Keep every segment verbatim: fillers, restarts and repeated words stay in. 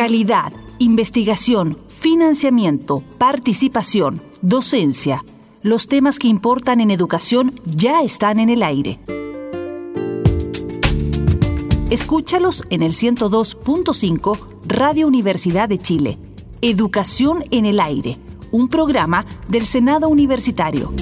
Calidad, investigación, financiamiento, participación, docencia. Los temas que importan en educación ya están en el aire. Escúchalos en el ciento dos punto cinco Radio Universidad de Chile. Educación en el aire, un programa del Senado Universitario.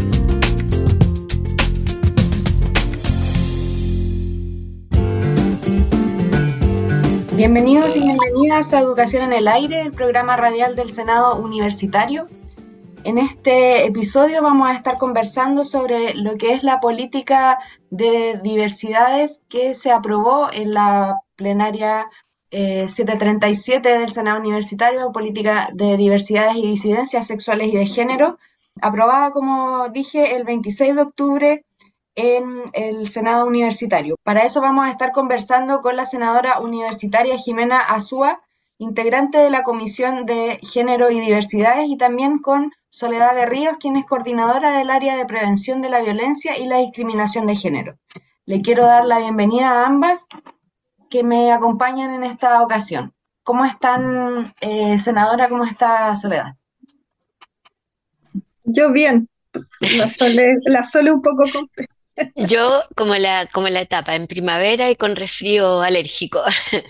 Bienvenidos y bienvenidas a Educación en el Aire, el programa radial del Senado Universitario. En este episodio vamos a estar conversando sobre lo que es la política de diversidades que se aprobó en la plenaria eh, setecientos treinta y siete del Senado Universitario, política de diversidades y disidencias sexuales y de género, aprobada, como dije, el veintiséis de octubre en el Senado Universitario. Para eso vamos a estar conversando con la senadora universitaria Jimena Azúa, integrante de la Comisión de Género y Diversidades, y también con Soledad Berríos, quien es coordinadora del área de prevención de la violencia y la discriminación de género. Le quiero dar la bienvenida a ambas que me acompañan en esta ocasión. ¿Cómo están, eh, senadora? ¿Cómo está Soledad? Yo bien, la Sole, la Sole un poco compleja. Yo como la, como la etapa, en primavera y con resfrío alérgico.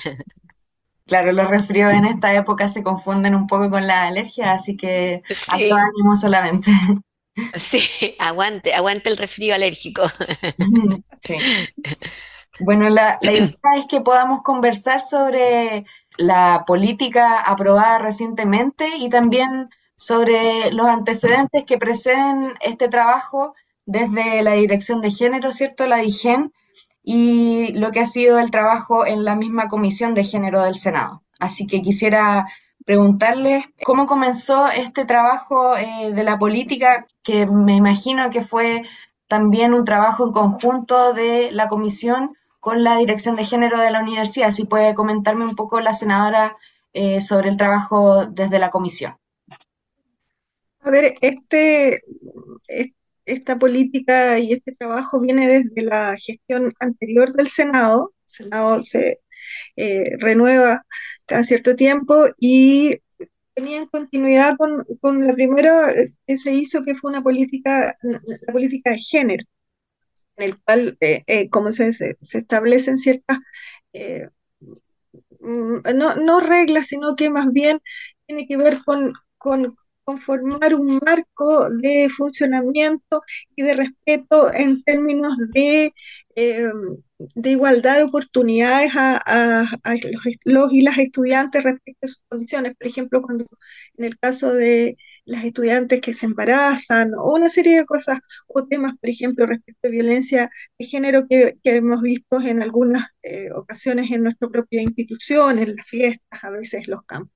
Claro, los resfríos en esta época se confunden un poco con la alergia, así que Sí, harto ánimo solamente. sí, aguante, aguante el resfrío alérgico. Sí. Bueno, la, la idea es que podamos conversar sobre la política aprobada recientemente y también sobre los antecedentes que preceden este trabajo desde la Dirección de Género, ¿cierto? La DIGEN, y lo que ha sido el trabajo en la misma Comisión de Género del Senado. Así que quisiera preguntarles cómo comenzó este trabajo eh, de la política, que me imagino que fue también un trabajo en conjunto de la Comisión con la Dirección de Género de la Universidad. Si puede comentarme un poco la senadora eh, sobre el trabajo desde la Comisión. A ver, este, es- esta política y este trabajo viene desde la gestión anterior del Senado. El Senado se eh, renueva cada cierto tiempo y venía en continuidad con, con la primera eh, que se hizo, que fue una política, la política de género, en el cual, eh, eh, como se, se, se establecen ciertas, eh, mm, no, no reglas, sino que más bien tiene que ver con, con conformar un marco de funcionamiento y de respeto en términos de, eh, de igualdad de oportunidades a, a- a los, los y las estudiantes respecto a sus condiciones. Por ejemplo, cuando en el caso de las estudiantes que se embarazan, o una serie de cosas, o temas, por ejemplo, respecto a violencia de género que, que hemos visto en algunas eh, ocasiones en nuestra propia institución, en las fiestas, a veces los campos.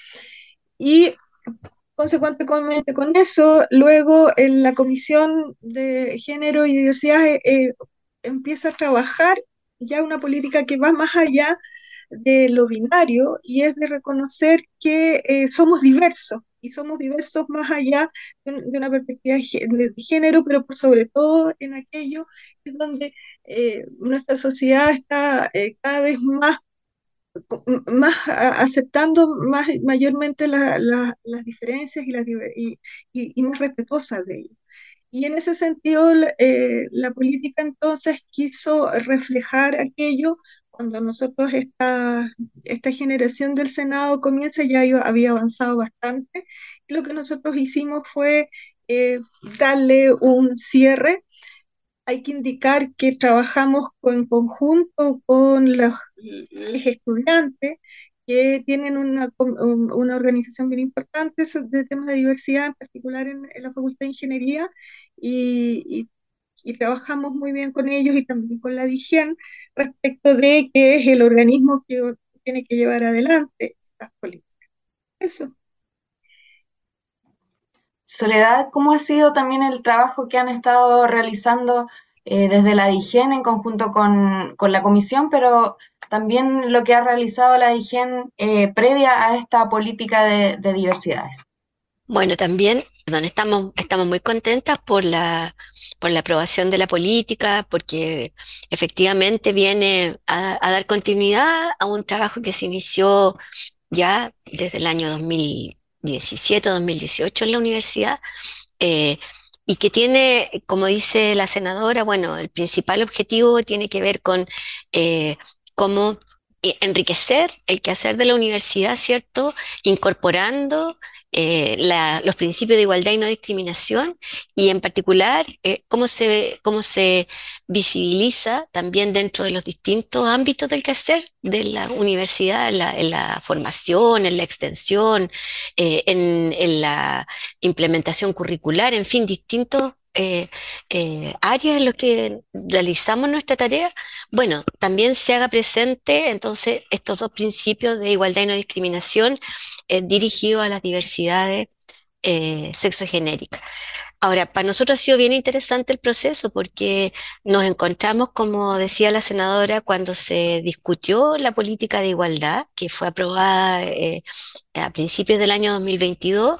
Y consecuentemente con eso, luego en la Comisión de Género y Diversidad eh, eh, empieza a trabajar ya una política que va más allá de lo binario y es de reconocer que eh, somos diversos y somos diversos más allá de, de una perspectiva de, gé- de género, pero por sobre todo en aquello es donde eh, nuestra sociedad está eh, cada vez más más a- aceptando más mayormente la- la- las diferencias y, las, diver- y, y- y más respetuosas de ellas. Y en ese sentido, la eh, la política entonces quiso reflejar aquello cuando nosotros, esta, esta generación del Senado comienza, ya iba- había avanzado bastante, y lo que nosotros hicimos fue eh, darle un cierre. Hay que indicar que trabajamos en conjunto con los, los estudiantes que tienen una, una organización bien importante de temas de diversidad, en particular en, en la Facultad de Ingeniería, y, y, y, trabajamos muy bien con ellos y también con la DIGEN respecto de que es el organismo que tiene que llevar adelante estas políticas. Eso. Soledad, ¿cómo ha sido también el trabajo que han estado realizando eh, desde la DIGEN en conjunto con, con la comisión, pero también lo que ha realizado la DIGEN eh, previa a esta política de, de diversidades? Bueno, también, perdón, estamos, estamos muy contentas por la, por la aprobación de la política, porque efectivamente viene a, a dar continuidad a un trabajo que se inició ya desde el año dos mil diecisiete, dos mil dieciocho en la universidad, eh, y que tiene, como dice la senadora, bueno, el principal objetivo tiene que ver con eh, cómo eh, enriquecer el quehacer de la universidad, ¿cierto? Incorporando eh, la- los principios de igualdad y no discriminación, y en particular eh, cómo se, cómo se visibiliza también dentro de los distintos ámbitos del quehacer de la universidad, en la, en la formación, en la extensión, eh, en, en la implementación curricular, en fin, distintos eh, eh, áreas en los que realizamos nuestra tarea, bueno, también se haga presente entonces estos dos principios de igualdad y no discriminación eh, dirigidos a las diversidades eh, sexogenéricas. Ahora, para nosotros ha sido bien interesante el proceso porque nos encontramos, como decía la senadora, cuando se discutió la política de igualdad, que fue aprobada eh, a principios del año dos mil veintidós,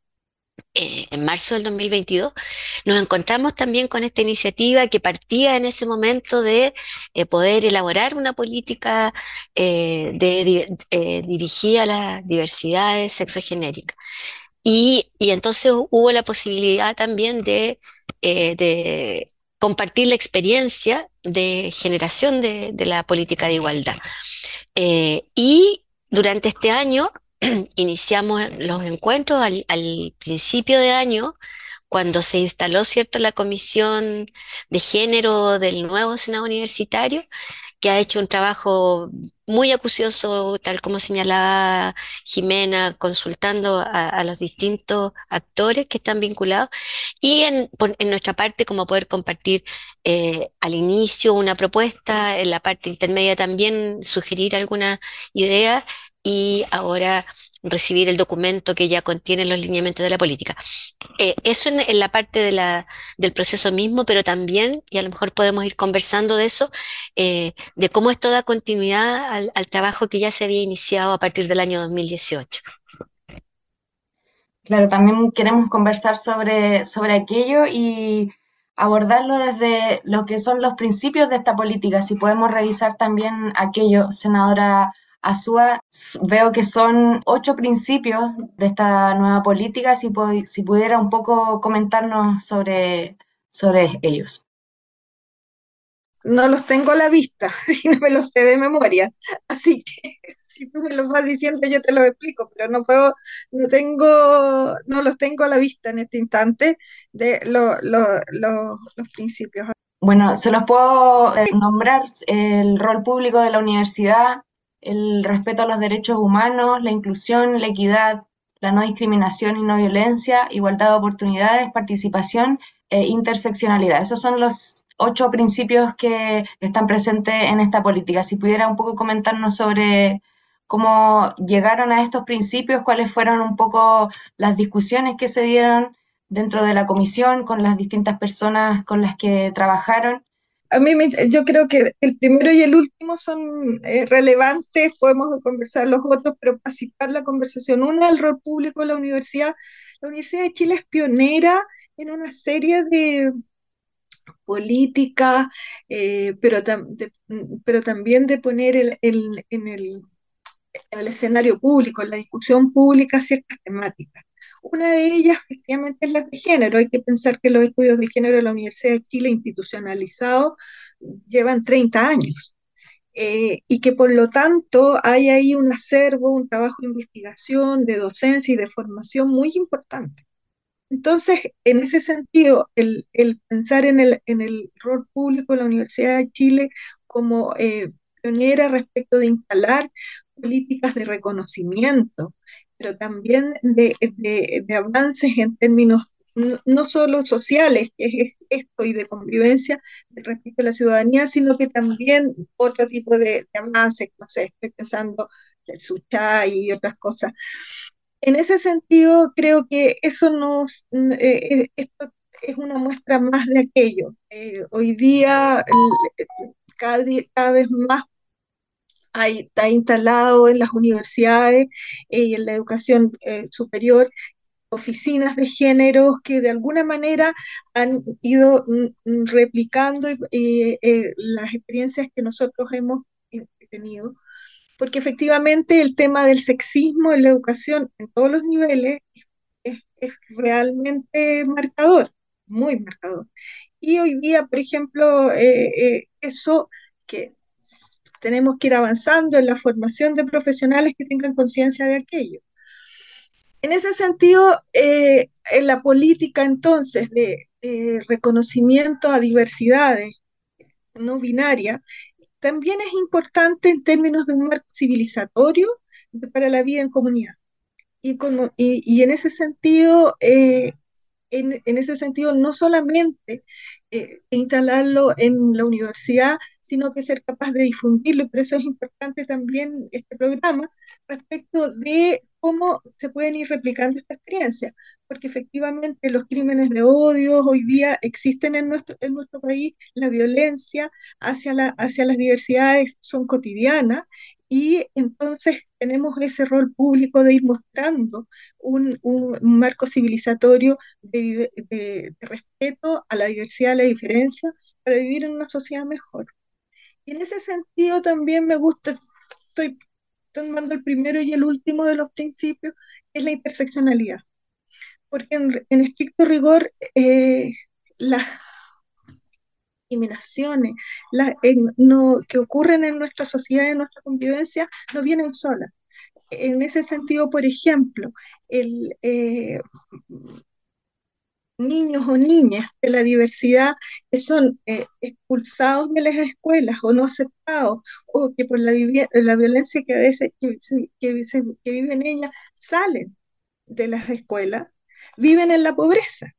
eh, en marzo del dos mil veintidós, nos encontramos también con esta iniciativa que partía en ese momento de eh, poder elaborar una política eh, de, di- eh, dirigida a las diversidades sexogenéricas. Y, y entonces hubo la posibilidad también de, eh, de compartir la experiencia de generación de, de la política de igualdad. Eh, y durante este año iniciamos los encuentros al, al principio de año, cuando se instaló, ¿cierto?, la comisión de género del nuevo Senado Universitario, que ha hecho un trabajo muy acucioso, tal como señalaba Jimena, consultando a, a los distintos actores que están vinculados, y en, por- en nuestra parte, como poder compartir eh, al inicio una propuesta, en la parte intermedia también sugerir alguna idea, y ahora recibir el documento que ya contiene los lineamientos de la política. Eh, eso en, en la parte de la, del proceso mismo, pero también, y a lo mejor podemos ir conversando de eso, eh, de cómo esto da continuidad al, al trabajo que ya se había iniciado a partir del año dos mil dieciocho. Claro, también queremos conversar sobre, sobre aquello y abordarlo desde lo que son los principios de esta política. Si podemos revisar también aquello, senadora Azúa, s- veo que son ocho principios de esta nueva política. Si, pu- si pudiera un poco comentarnos sobre, sobre ellos. No los tengo a la vista y no me los sé de memoria. Así que si tú me los vas diciendo, yo te los explico, pero no puedo, no tengo, no los tengo a la vista en este instante de lo- lo- lo- los principios. Bueno, se los puedo eh, nombrar: el rol público de la universidad, el respeto a los derechos humanos, la inclusión, la equidad, la no discriminación y no violencia, igualdad de oportunidades, participación e interseccionalidad. Esos son los ocho principios que están presentes en esta política. Si pudiera un poco comentarnos sobre cómo llegaron a estos principios, cuáles fueron un poco las discusiones que se dieron dentro de la comisión, con las distintas personas con las que trabajaron. A mí me- yo creo que el primero y el último son eh, relevantes, podemos conversar los otros, pero para citar la conversación, una, el rol público de la universidad. La Universidad de Chile es pionera en una serie de políticas, eh, pero, tam- de- pero también de poner el- el- en el, en el escenario público, en la discusión pública, ciertas temáticas. Una de ellas, efectivamente, es la de género. Hay que pensar que los estudios de género de la Universidad de Chile institucionalizados llevan treinta años. Eh, y que por lo tanto hay ahí un acervo, un trabajo de investigación, de docencia y de formación muy importante. Entonces, en ese sentido, el, el pensar en el, en el rol público de la Universidad de Chile como eh, pionera respecto de instalar políticas de reconocimiento, pero también de, de, de avances en términos no, no solo sociales, que es esto, y de convivencia respecto a la ciudadanía, sino que también otro tipo de, de avances, no sé, estoy pensando el Suchay y otras cosas. En ese sentido, creo que eso nos, mm, eh, eh, esto es una muestra más de aquello. Eh, hoy día, el- cada, di- cada vez más hay, está instalado en las universidades eh, y en la educación eh, superior oficinas de género que de alguna manera han ido mm, mm, replicando y- y, eh, las experiencias que nosotros hemos eh, tenido. porque efectivamente el tema del sexismo en la educación en todos los niveles es, es realmente marcador, muy marcador. Y hoy día, por ejemplo, eh, eh, eso que tenemos que ir avanzando en la formación de profesionales que tengan conciencia de aquello. En ese sentido, eh, en la política entonces de, de reconocimiento a diversidades no binarias, también es importante en términos de un marco civilizatorio para la vida en comunidad. Y, como, y, y en ese sentido, eh, en, en, ese sentido, no solamente eh, instalarlo en la universidad, sino que ser capaz de difundirlo, y por eso es importante también este programa respecto de cómo se pueden ir replicando esta experiencia, porque efectivamente los crímenes de odio hoy día existen en nuestro, en nuestro país, la violencia hacia, la, hacia las diversidades son cotidianas, y entonces tenemos ese rol público de ir mostrando un, un marco civilizatorio de, de, de respeto a la diversidad, a la diferencia, para vivir en una sociedad mejor. Y en ese sentido también me gusta, estoy tomando el primero y el último de los principios, que es la interseccionalidad. Porque en, en estricto rigor, eh, las discriminaciones la, en, no, que ocurren en nuestra sociedad, en nuestra convivencia, no vienen solas. En ese sentido, por ejemplo, el, eh, niños o niñas de la diversidad que son eh, expulsados de las escuelas o no aceptados, o que por la, la violencia que a veces que, que, que viven ellas salen de las escuelas, viven en la pobreza.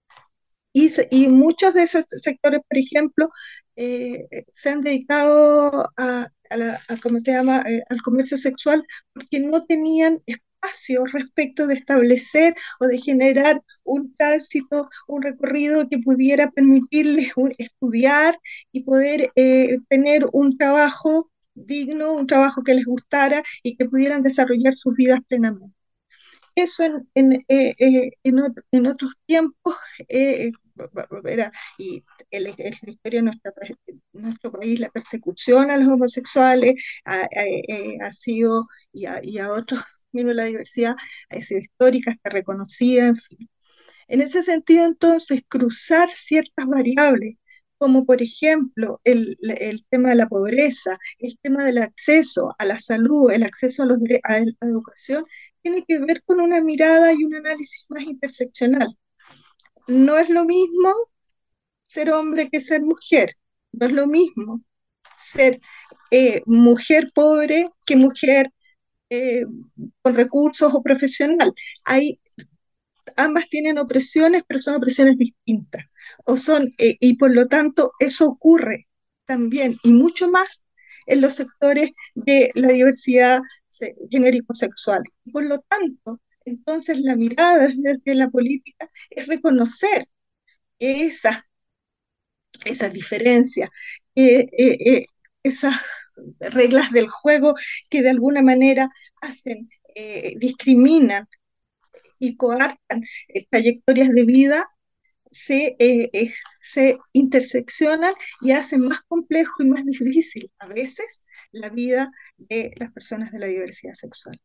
Y, y muchos de esos sectores, por ejemplo, eh, se han dedicado a, a, la, a ¿cómo se llama?, eh, al comercio sexual, porque no tenían espacio respecto de establecer o de generar un tránsito, un recorrido que pudiera permitirles un, estudiar y poder eh, tener un trabajo digno, un trabajo que les gustara y que pudieran desarrollar sus vidas plenamente. Eso en, en, eh, eh, en, otro, en otros tiempos eh, era, y en, en la historia de nuestra, nuestro país, la persecución a los homosexuales ha, ha, ha sido, y a, y a otros miembros de la diversidad, ha sido histórica, está reconocida, en fin. En ese sentido, entonces, cruzar ciertas variables, como por ejemplo el, el tema de la pobreza, el tema del acceso a la salud, el acceso a, los, a la educación, tiene que ver con una mirada y un análisis más interseccional. No es lo mismo ser hombre que ser mujer, no es lo mismo ser eh, mujer pobre que mujer eh, con recursos o profesional. Hay ambas tienen opresiones, pero son opresiones distintas. O son, eh, y por lo tanto, eso ocurre también, y mucho más en los sectores de la diversidad genérico-sexual. Por lo tanto, entonces la mirada desde la política es reconocer esas, esas diferencias, eh, eh, eh, esas reglas del juego que de alguna manera hacen, eh, discriminan y coartan eh, trayectorias de vida, se, eh, eh, se interseccionan y hacen más complejo y más difícil a veces la vida de las personas de la diversidad sexual.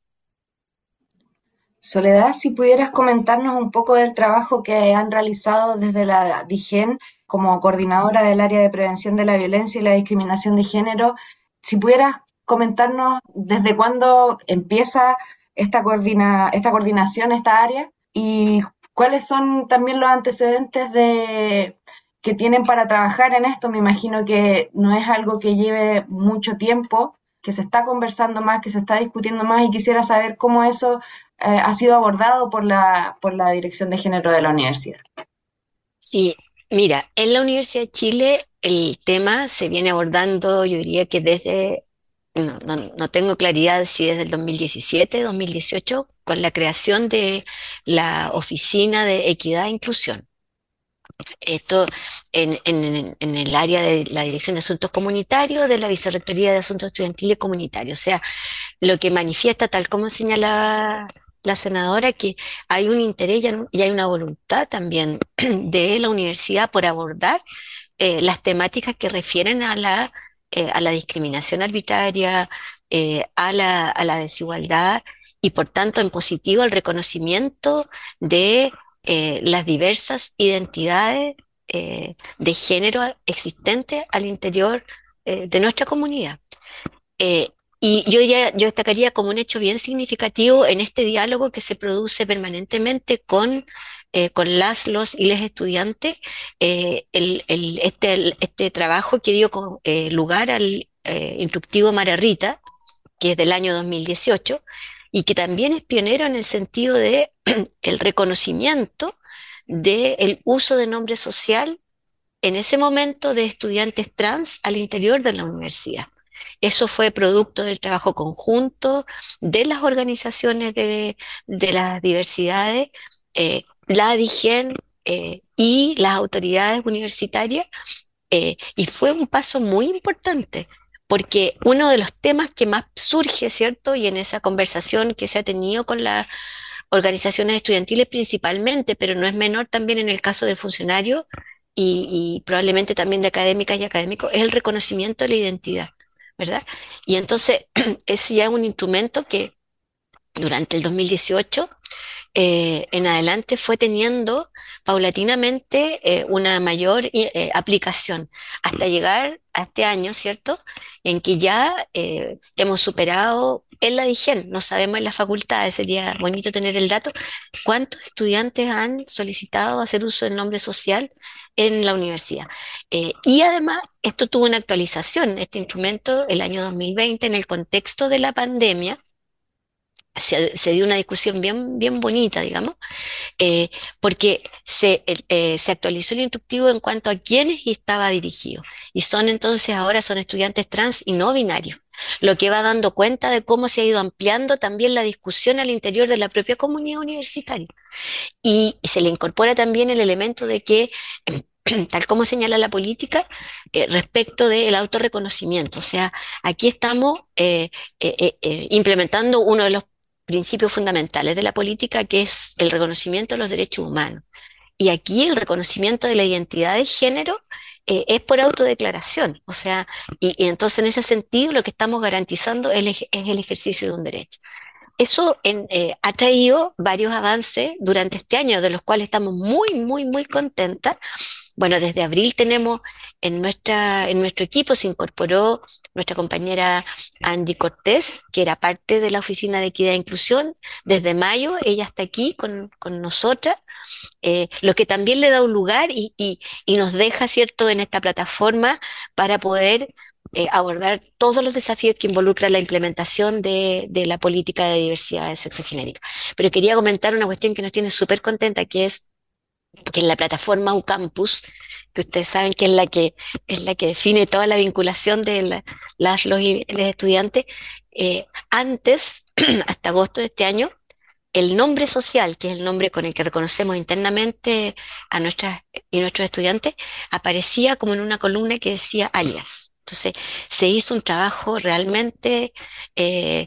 Soledad, si pudieras comentarnos un poco del trabajo que han realizado desde la DIGEN como coordinadora del área de prevención de la violencia y la discriminación de género, si pudieras comentarnos desde cuándo empieza esta, coordina, esta coordinación, esta área, y cuáles son también los antecedentes de, que tienen para trabajar en esto. Me imagino que no es algo que lleve mucho tiempo, que se está conversando más, que se está discutiendo más, y quisiera saber cómo eso eh, ha sido abordado por la, por la Dirección de Género de la universidad. Sí, mira, en la Universidad de Chile el tema se viene abordando, yo diría que desde, no, no, no tengo claridad si desde el dos mil diecisiete, dos mil dieciocho, con la creación de la Oficina de Equidad e Inclusión. Esto en, en, en el área de la Dirección de Asuntos Comunitarios de la Vicerrectoría de Asuntos Estudiantiles Comunitarios. O sea, lo que manifiesta, tal como señala la senadora, que hay un interés y hay una voluntad también de la universidad por abordar eh, las temáticas que refieren a la eh, a la discriminación arbitraria, eh, a la, a la desigualdad y por tanto en positivo el reconocimiento de eh, las diversas identidades eh, de género existentes al interior eh, de nuestra comunidad. Eh, y yo, ya, yo destacaría como un hecho bien significativo en este diálogo que se produce permanentemente con, eh, con las, los y les estudiantes, eh, el, el, este, el- este trabajo que dio con- eh, lugar al eh, instructivo Mara Rita, que es del año dos mil dieciocho, y que también es pionero en el sentido de el reconocimiento del uso de nombre social en ese momento de estudiantes trans al interior de la universidad. Eso fue producto del trabajo conjunto de las organizaciones de, de las diversidades, eh, la DIGEN eh, y las autoridades universitarias, eh, y fue un paso muy importante, porque uno de los temas que más surge, ¿cierto? Y en esa conversación que se ha tenido con las organizaciones estudiantiles principalmente, pero no es menor también en el caso de funcionarios y, y probablemente también de académicas y académicos, es el reconocimiento de la identidad, ¿verdad? Y entonces es ya un instrumento que durante el dos mil dieciocho eh, en adelante fue teniendo paulatinamente eh, una mayor eh, aplicación hasta llegar a este año, ¿cierto? En que ya eh, hemos superado en la DIGEN, no sabemos en las facultades, sería bonito tener el dato, cuántos estudiantes han solicitado hacer uso del nombre social en la universidad. Eh, y además, esto tuvo una actualización, este instrumento, el año dos mil veinte, en el contexto de la pandemia, se, se dio una discusión bien, bien bonita, digamos, eh, porque se, eh, se actualizó el instructivo en cuanto a quiénes estaba dirigido. Y son entonces ahora son estudiantes trans y no binarios, lo que va dando cuenta de cómo se ha ido ampliando también la discusión al interior de la propia comunidad universitaria. Y se le incorpora también el elemento de que, tal como señala la política, eh, respecto del autorreconocimiento. O sea, aquí estamos eh, eh, eh, eh, implementando uno de los principios fundamentales de la política, que es el reconocimiento de los derechos humanos. Y aquí el reconocimiento de la identidad de género eh, es por autodeclaración. O sea, y, y entonces en ese sentido lo que estamos garantizando es, el ej- es el ejercicio de un derecho. Eso en, eh, ha traído varios avances durante este año, de los cuales estamos muy, muy, muy contentas. Bueno, desde abril tenemos en, nuestra, en nuestro equipo se incorporó nuestra compañera Andy Cortés, que era parte de la Oficina de Equidad e Inclusión. Desde mayo ella está aquí con, con nosotras, eh, lo que también le da un lugar y, y, y nos deja, ¿cierto?, en esta plataforma para poder eh, abordar todos los desafíos que involucran la implementación de, de la política de diversidad sexogenérica. Pero quería comentar una cuestión que nos tiene súper contenta, que es que en la plataforma UCampus, que ustedes saben que es la que, es la que define toda la vinculación de la- las, los, y los estudiantes, eh, antes, hasta agosto de este año, el nombre social, que es el nombre con el que reconocemos internamente a nuestras y nuestros estudiantes, aparecía como en una columna que decía alias. Entonces, se hizo un trabajo realmente eh,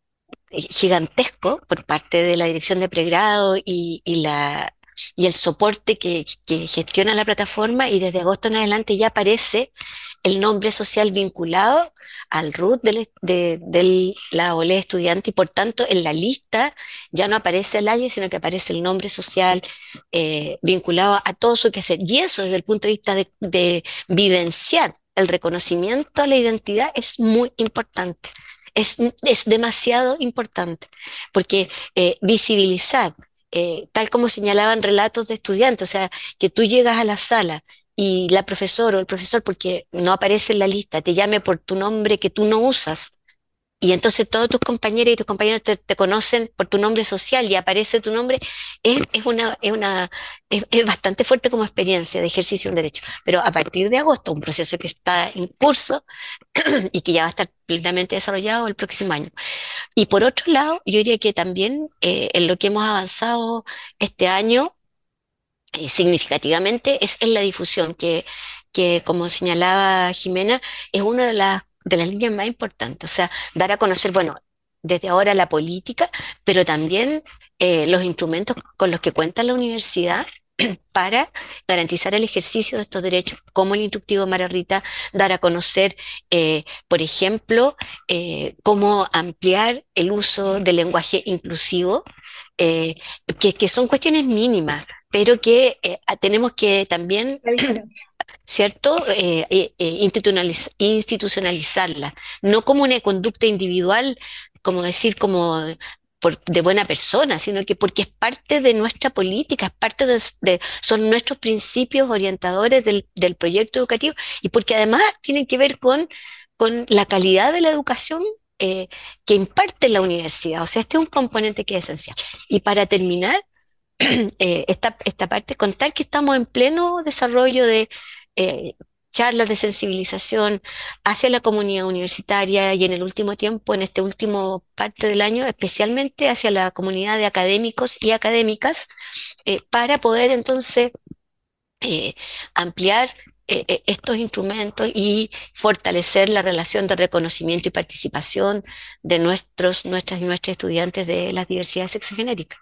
gigantesco por parte de la dirección de pregrado y, y la, y el soporte que, que gestiona la plataforma, y desde agosto en adelante ya aparece el nombre social vinculado al root del, de, de la O L E estudiante, y por tanto en la lista ya no aparece el alias, sino que aparece el nombre social eh, vinculado a todo su quehacer. Y eso desde el punto de vista de, de vivenciar el reconocimiento a la identidad es muy importante. Es, es demasiado importante, porque eh, visibilizar, eh, tal como señalaban relatos de estudiantes, o sea, que tú llegas a la sala y la profesora o el profesor, porque no aparece en la lista, te llame por tu nombre que tú no usas, y entonces todos tus compañeros y tus compañeros te, te conocen por tu nombre social y aparece tu nombre, es, es una, es una, es, es bastante fuerte como experiencia de ejercicio de un derecho. Pero a partir de agosto, un proceso que está en curso y que ya va a estar plenamente desarrollado el próximo año. Y por otro lado, yo diría que también eh, en lo que hemos avanzado este año eh, significativamente es en la difusión, que, que como señalaba Jimena, es una de las, de las líneas más importantes. O sea, dar a conocer, bueno, desde ahora la política, pero también eh, los instrumentos con los que cuenta la universidad para garantizar el ejercicio de estos derechos, como el instructivo María Rita, dar a conocer, eh, por ejemplo, eh, cómo ampliar el uso del lenguaje inclusivo, eh, que, que son cuestiones mínimas, pero que eh, tenemos que también, La diferencia. ¿cierto? Eh, eh, eh, institucionaliz- institucionalizarla, no como una conducta individual, como decir, como por- de buena persona, sino que porque es parte de nuestra política, es parte de, de- son nuestros principios orientadores del, del proyecto educativo y porque además tienen que ver con, con la calidad de la educación eh, que imparte la universidad. O sea, este es un componente que es esencial. Y para terminar, eh, esta, esta parte, contar que estamos en pleno desarrollo de eh, charlas de sensibilización hacia la comunidad universitaria y en el último tiempo, en este último parte del año, especialmente hacia la comunidad de académicos y académicas, eh, para poder entonces eh, ampliar eh, eh, estos instrumentos y fortalecer la relación de reconocimiento y participación de nuestros, nuestras y nuestros estudiantes de las diversidades sexogenéricas.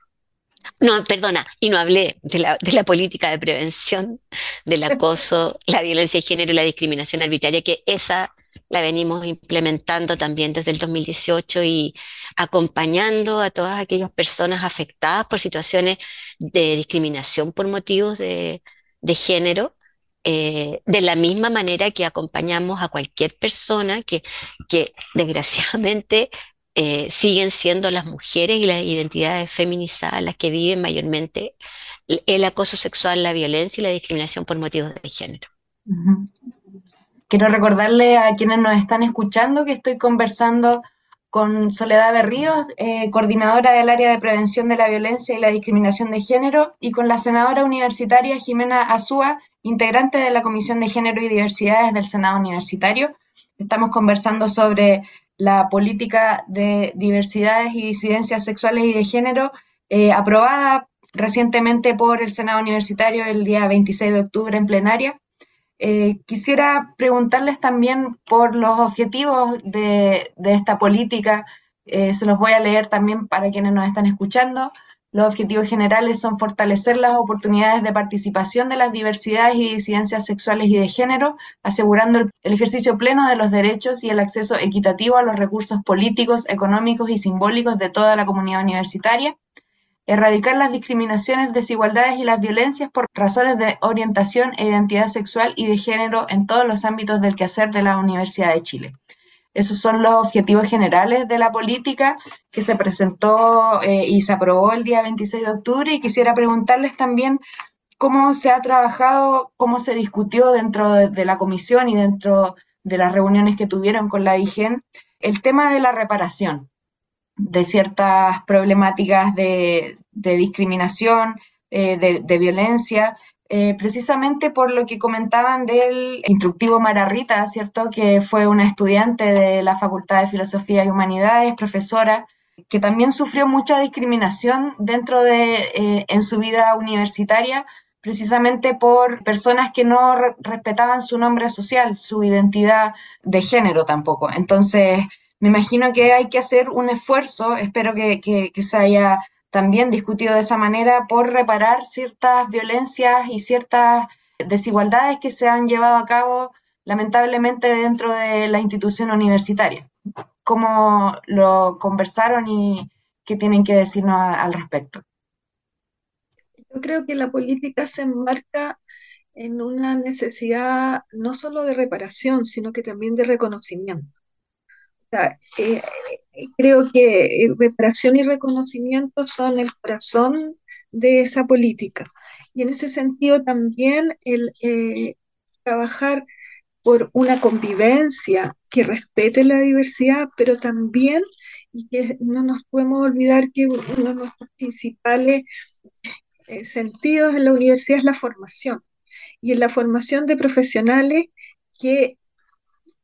No, perdona, y no hablé de la, de la política de prevención del acoso, la violencia de género y la discriminación arbitraria, que esa la venimos implementando también desde el dos mil dieciocho y acompañando a todas aquellas personas afectadas por situaciones de discriminación por motivos de, de género, eh, de la misma manera que acompañamos a cualquier persona que, que desgraciadamente eh, siguen siendo las mujeres y las identidades feminizadas las que viven mayormente el, el acoso sexual, la violencia y la discriminación por motivos de género. Ujú. Quiero recordarle a quienes nos están escuchando que estoy conversando con Soledad Berríos, eh, coordinadora del área de prevención de la violencia y la discriminación de género, y con la senadora universitaria Jimena Azúa, integrante de la Comisión de Género y Diversidades del Senado Universitario. Estamos conversando sobre la política de diversidades y disidencias sexuales y de género eh, aprobada recientemente por el Senado Universitario el día veintiséis de octubre en plenaria. Eh, quisiera preguntarles también por los objetivos de, de esta política. Eh, se los voy a leer también para quienes nos están escuchando. Los objetivos generales son fortalecer las oportunidades de participación de las diversidades y disidencias sexuales y de género, asegurando el, el ejercicio pleno de los derechos y el acceso equitativo a los recursos políticos, económicos y simbólicos de toda la comunidad universitaria. Erradicar las discriminaciones, desigualdades y las violencias por razones de orientación e identidad sexual y de género en todos los ámbitos del quehacer de la Universidad de Chile. Esos son los objetivos generales de la política que se presentó eh, y se aprobó el día veintiséis de octubre, y quisiera preguntarles también cómo se ha trabajado, cómo se discutió dentro de, de la comisión y dentro de las reuniones que tuvieron con la I G E N el tema de la reparación de ciertas problemáticas de, de discriminación, eh, de, de, violencia, eh, precisamente por lo que comentaban del instructivo María Rita, ¿cierto? Que fue una estudiante de la Facultad de Filosofía y Humanidades, profesora, que también sufrió mucha discriminación dentro de, eh, en su vida universitaria, precisamente por personas que no re respetaban su nombre social, su identidad de género tampoco. Entonces, me imagino que hay que hacer un esfuerzo, espero que, que, que se haya también discutido de esa manera, por reparar ciertas violencias y ciertas desigualdades que se han llevado a cabo lamentablemente dentro de la institución universitaria. ¿Cómo lo conversaron y qué tienen que decirnos a, al respecto? Yo creo que la política se enmarca en una necesidad no solo de reparación, sino que también de reconocimiento. O sea, eh, creo que reparación y reconocimiento son el corazón de esa política. Y en ese sentido también el eh, trabajar por una convivencia que respete la diversidad, pero también, y que no nos podemos olvidar que uno de nuestros principales eh, sentidos en la universidad es la formación. Y en la formación de profesionales que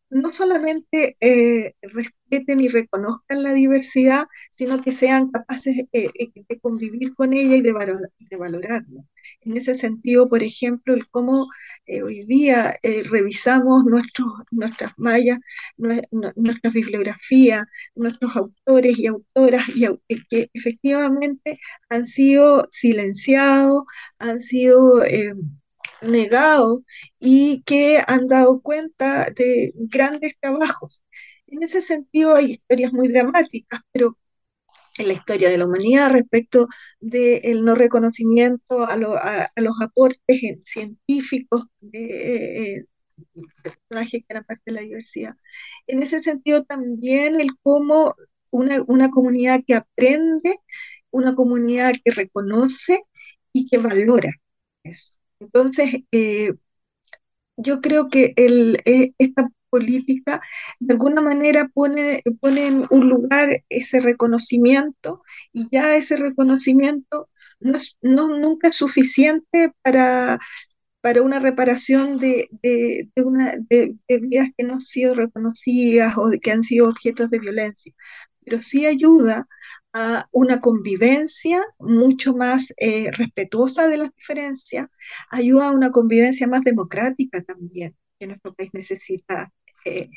no solamente eh, respeten y reconozcan la diversidad, sino que sean capaces eh, eh, de convivir con ella y de, valor, de valorarla. En ese sentido, por ejemplo, el cómo eh, hoy día eh, revisamos nuestros, nuestras mallas, nue- nu- nuestra bibliografía, nuestros autores y autoras, y, au- y que efectivamente han sido silenciados, han sido eh, negados y que han dado cuenta de grandes trabajos. En ese sentido hay historias muy dramáticas, pero en la historia de la humanidad respecto del no reconocimiento a, lo, a, a los aportes científicos de, eh, de personajes que eran parte de la diversidad. En ese sentido también el cómo una, una comunidad que aprende, una comunidad que reconoce y que valora eso. Entonces, eh, yo creo que el, eh, esta política de alguna manera pone, pone en un lugar ese reconocimiento y ya ese reconocimiento no es, no, nunca es suficiente para, para una reparación de, de, de, una, de, de vidas que no han sido reconocidas o de, que han sido objetos de violencia, pero sí ayuda a una convivencia mucho más eh, respetuosa de las diferencias, ayuda a una convivencia más democrática también, que nuestro país necesita, eh,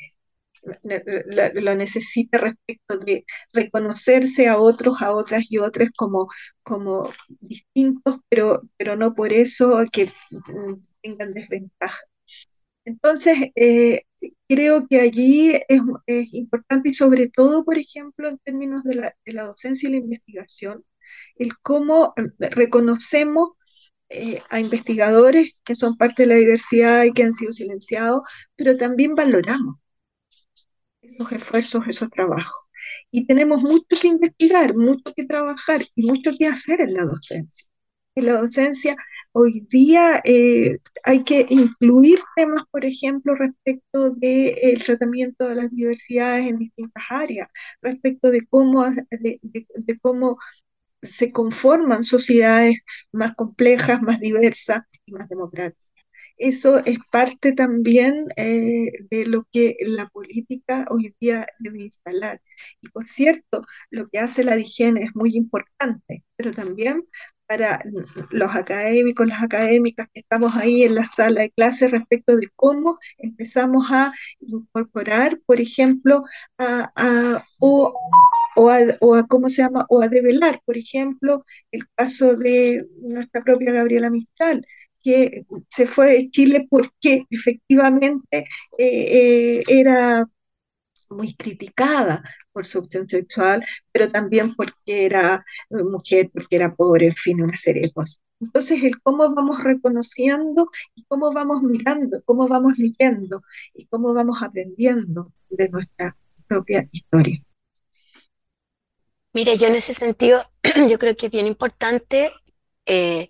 lo, lo necesita respecto de reconocerse a otros, a otras y otras como, como distintos, pero, pero no por eso que tengan desventaja. Entonces, eh, creo que allí es, es, importante y sobre todo, por ejemplo, en términos de la, de la docencia y la investigación, el cómo reconocemos eh, a investigadores que son parte de la diversidad y que han sido silenciados, pero también valoramos esos esfuerzos, esos trabajos. Y tenemos mucho que investigar, mucho que trabajar y mucho que hacer en la docencia. En la docencia hoy día eh, hay que incluir temas, por ejemplo, respecto del tratamiento de las diversidades en distintas áreas, respecto de cómo, de, de, de cómo se conforman sociedades más complejas, más diversas y más democráticas. Eso es parte también eh, de lo que la política hoy día debe instalar. Y por cierto, lo que hace la DIGEN es muy importante, pero también para los académicos, las académicas que estamos ahí en la sala de clase respecto de cómo empezamos a incorporar, por ejemplo, a, a, o, o, a, o a cómo se llama, o a develar, por ejemplo, el caso de nuestra propia Gabriela Mistral, que se fue de Chile porque efectivamente eh, eh, era muy criticada por su opción sexual, pero también porque era mujer, porque era pobre, en fin, una serie de cosas. Entonces, el cómo vamos reconociendo y cómo vamos mirando, cómo vamos leyendo y cómo vamos aprendiendo de nuestra propia historia. Mira, yo en ese sentido, yo creo que es bien importante, eh,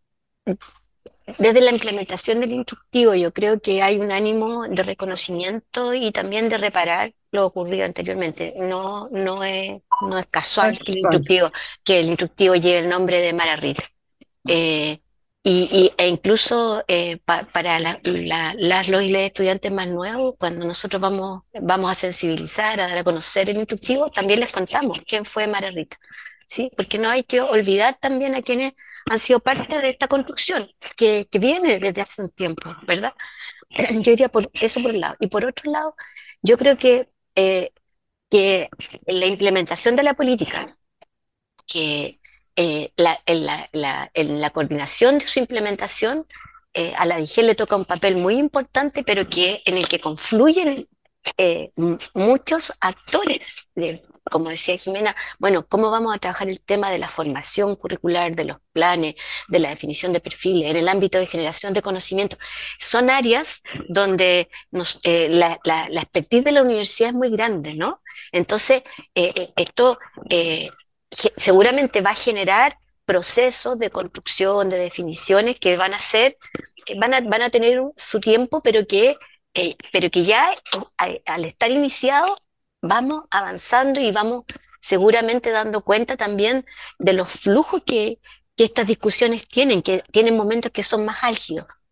desde la implementación del instructivo, yo creo que hay un ánimo de reconocimiento y también de reparar lo ocurrido anteriormente. No, no es, no es casual que el instructivo, que el instructivo lleve el nombre de Mara Rita. Eh, y, y- e incluso eh, pa- para la- la- las, los y los estudiantes más nuevos, cuando nosotros vamos, vamos a sensibilizar, a dar a conocer el instructivo, también les contamos quién fue Mara Rita, ¿sí? Porque no hay que olvidar también a quienes han sido parte de esta construcción, que, que viene desde hace un tiempo, ¿verdad? Yo diría por eso por un lado. Y por otro lado, yo creo que, eh, que la implementación de la política, que eh, la- en, la, la- en la coordinación de su implementación, eh, a la DIGEL le toca un papel muy importante, pero que, en el que confluyen eh, m- muchos actores, de- como decía Jimena, bueno, ¿cómo vamos a trabajar el tema de la formación curricular, de los planes, de la definición de perfiles, en el ámbito de generación de conocimiento? Son áreas donde nos, eh, la, la, la expertise de la universidad es muy grande, ¿no? Entonces, eh, eh, esto eh, ge- seguramente va a generar procesos de construcción, de definiciones que van a ser, eh, van a, van a tener un- su tiempo, pero que, eh, pero que ya eh, al estar iniciado vamos avanzando y vamos seguramente dando cuenta también de los flujos que, que estas discusiones tienen, que tienen momentos que son más álgidos.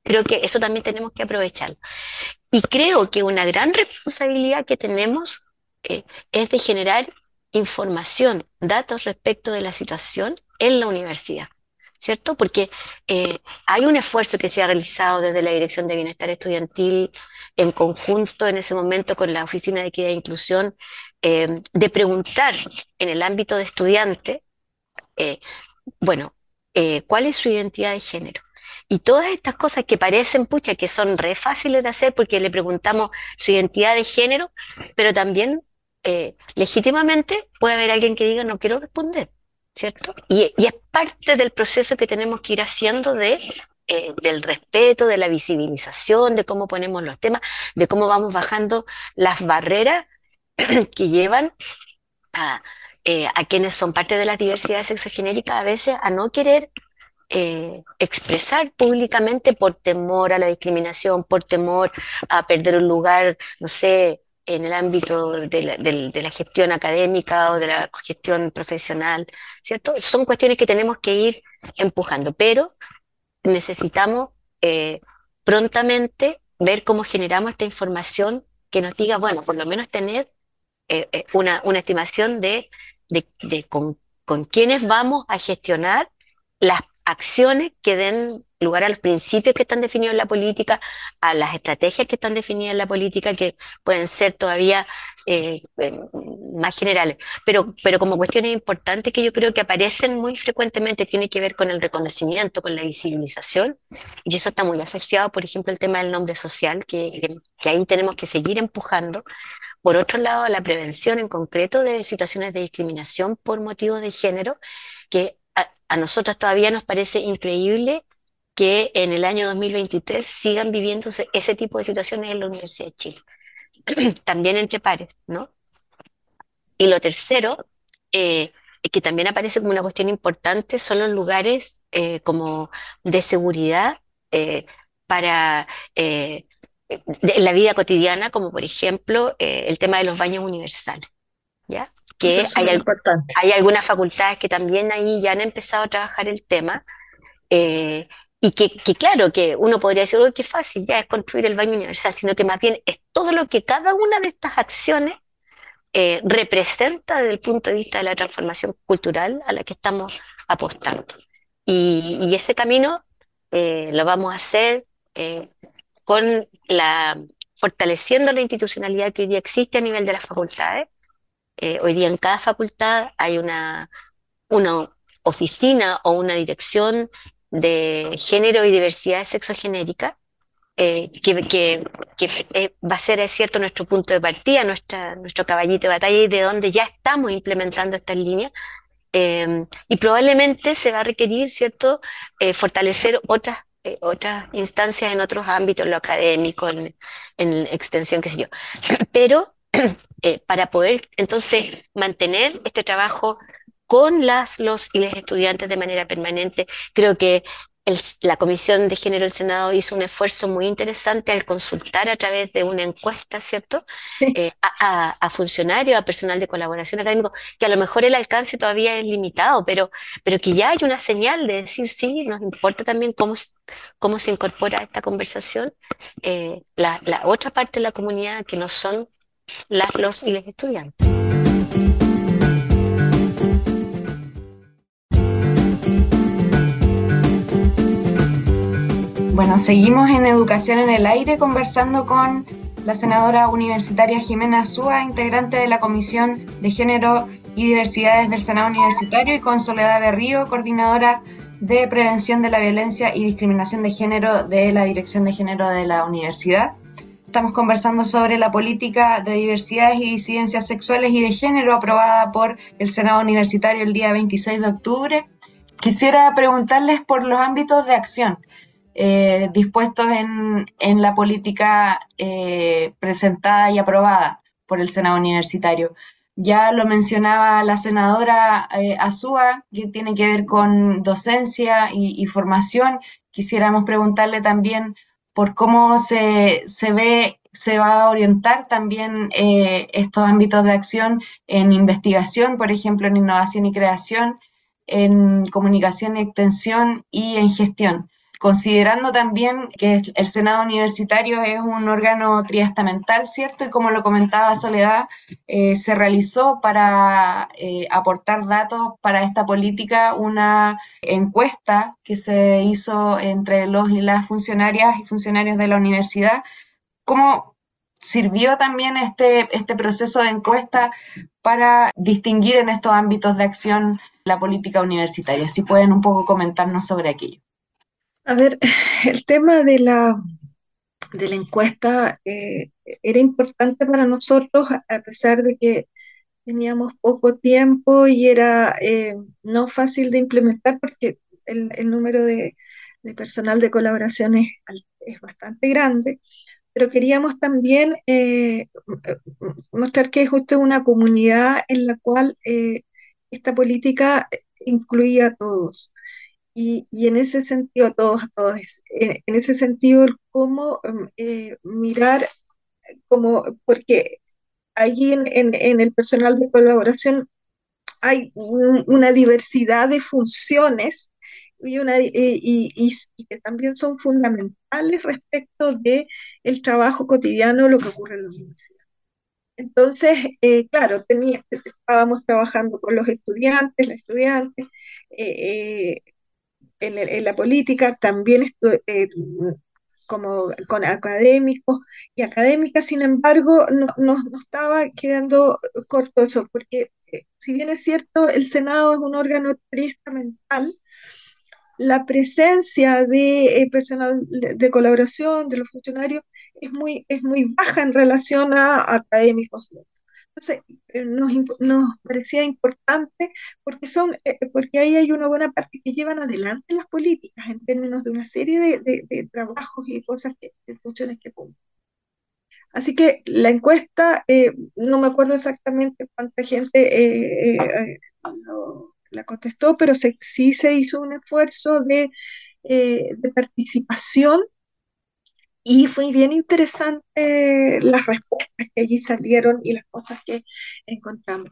Creo que eso también tenemos que aprovecharlo. Y creo que una gran responsabilidad que tenemos eh, es de generar información, datos respecto de la situación en la universidad, ¿cierto? Porque eh, hay un esfuerzo que se ha realizado desde la Dirección de Bienestar Estudiantil en conjunto en ese momento con la Oficina de Equidad e Inclusión, eh, de preguntar en el ámbito de estudiante, eh, bueno, eh, ¿cuál es su identidad de género? Y todas estas cosas que parecen, pucha, que son re fáciles de hacer porque le preguntamos su identidad de género, pero también eh, legítimamente puede haber alguien que diga no quiero responder, ¿cierto? Y, y es parte del proceso que tenemos que ir haciendo de, eh, del respeto, de la visibilización, de cómo ponemos los temas, de cómo vamos bajando las barreras que llevan a, eh, a quienes son parte de las diversidades sexogenéricas a veces a no querer eh, expresar públicamente por temor a la discriminación, por temor a perder un lugar, no sé, en el ámbito de la, de, de la gestión académica o de la gestión profesional, ¿cierto? Son cuestiones que tenemos que ir empujando, pero necesitamos eh, prontamente ver cómo generamos esta información que nos diga, bueno, por lo menos tener eh, eh, una, una estimación de, de, de con, con quiénes vamos a gestionar las acciones que den lugar a los principios que están definidos en la política, a las estrategias que están definidas en la política, que pueden ser todavía eh, eh, más generales. Pero, pero como cuestiones importantes que yo creo que aparecen muy frecuentemente, tiene que ver con el reconocimiento, con la visibilización, y eso está muy asociado, por ejemplo, al tema del nombre social, que, que, que ahí tenemos que seguir empujando. Por otro lado, a la prevención en concreto de situaciones de discriminación por motivos de género, que a, a nosotros todavía nos parece increíble que en el año dos mil veintitrés sigan viviéndose ese tipo de situaciones en la Universidad de Chile, también entre pares, ¿no? Y lo tercero, eh, que también aparece como una cuestión importante, son los lugares eh, como de seguridad eh, para eh, de la vida cotidiana, como por ejemplo eh, el tema de los baños universales, ¿ya? Eso Que es hay, súper al- importante. hay algunas facultades que también ahí ya han empezado a trabajar el tema. Eh, y que, que claro, que uno podría decir, uy, qué fácil, ya es construir el baño universal, sino que más bien es todo lo que cada una de estas acciones eh, representa desde el punto de vista de la transformación cultural a la que estamos apostando. Y, y ese camino eh, lo vamos a hacer eh, con la, fortaleciendo la institucionalidad que hoy día existe a nivel de las facultades. Eh, hoy día en cada facultad hay una, una oficina o una dirección de género y diversidad sexogenérica, eh, que, que, que eh, va a ser, es cierto, nuestro punto de partida, nuestra, nuestro caballito de batalla y de donde ya estamos implementando estas líneas. Eh, y probablemente se va a requerir, ¿cierto?, eh, fortalecer otras, eh, otras instancias en otros ámbitos, en lo académico, en, en extensión, qué sé yo. Pero eh, para poder entonces mantener este trabajo con las, los y los estudiantes de manera permanente, creo que el- la Comisión de Género del Senado hizo un esfuerzo muy interesante al consultar a través de una encuesta, ¿cierto?, Eh, a, a- a funcionarios, a personal de colaboración académico, que a lo mejor el alcance todavía es limitado, pero, pero que ya hay una señal de decir, sí, nos importa también cómo, s- cómo se incorpora a esta conversación eh, la, la otra parte de la comunidad que no son las, los y los estudiantes. Bueno, seguimos en Educación en el Aire conversando con la senadora universitaria Jimena Azúa, integrante de la Comisión de Género y Diversidades del Senado Universitario, y con Soledad Berrío, coordinadora de Prevención de la Violencia y Discriminación de Género de la Dirección de Género de la Universidad. Estamos conversando sobre la política de diversidades y disidencias sexuales y de género aprobada por el Senado Universitario el día veintiséis de octubre. Quisiera preguntarles por los ámbitos de acción eh, dispuestos en, en la política eh, presentada y aprobada por el Senado Universitario. Ya lo mencionaba la senadora eh, Azúa, que tiene que ver con docencia y, y formación. Quisiéramos preguntarle también por cómo se, se ve, se va a orientar también eh, estos ámbitos de acción en investigación, por ejemplo, en innovación y creación, en comunicación y extensión y en gestión. considerando también que el Senado Universitario es un órgano triestamental, ¿cierto? Y como lo comentaba Soledad, eh, se realizó para eh, aportar datos para esta política una encuesta que se hizo entre los y las funcionarias y funcionarios de la universidad. ¿Cómo sirvió también este, este proceso de encuesta para distinguir en estos ámbitos de acción la política universitaria? Si pueden un poco comentarnos sobre aquello. A ver, el tema de la, de la encuesta eh, era importante para nosotros, a pesar de que teníamos poco tiempo y era eh, no fácil de implementar porque el, el número de, de, personal de colaboración es, es bastante grande, pero queríamos también eh, mostrar que es justo una comunidad en la cual eh, esta política incluía a todos. Y, y en ese sentido, todos, todos, en, en ese sentido, cómo eh, mirar, como, porque allí en, en, en, el personal de colaboración hay un, una diversidad de funciones y, una, y, y, y, que también son fundamentales respecto de el trabajo cotidiano, lo que ocurre en la universidad. Entonces, eh, claro, tenía, estábamos trabajando con los estudiantes, las estudiantes, eh, eh, en, en, la política, también estuve, eh, como con académicos y académicas, sin embargo, no, no, no estaba quedando corto eso, porque eh, si bien es cierto, el Senado es un órgano triestamental, la presencia de eh, personal de, de, colaboración, de los funcionarios, es muy, es muy baja en relación a académicos. Entonces, eh, nos, nos parecía importante porque, son, eh, porque ahí hay una buena parte que llevan adelante las políticas en términos de una serie de, de, de trabajos y cosas, que, de funciones que cumplen. Así que la encuesta, eh, no me acuerdo exactamente cuánta gente eh, eh, lo, la contestó, pero se, sí se hizo un esfuerzo de, eh, de participación. Y fue bien interesante las respuestas que allí salieron y las cosas que encontramos.